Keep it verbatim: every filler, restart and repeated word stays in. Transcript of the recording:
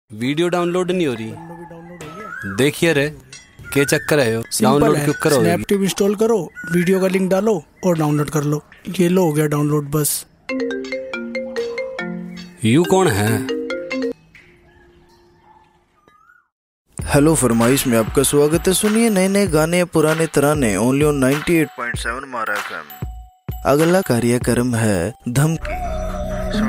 Video download नहीं हो रही। भी डाउनलोड हो गया। देखिए रे, क्या चक्कर है यो? सिंपल डाउनलोड है, क्यों करोगे? स्नैपटिप इंस्टॉल करो, वीडियो का लिंक डालो और डाउनलोड कर लो। ये लो, हो गया डाउनलोड बस। यू कौन है? हेलो फरमाइश में आपका स्वागत है। सुनिए नए नए गाने पुराने तराने only on ninety eight point seven मारा एफएम। अगला कार्यक्रम है धमकी।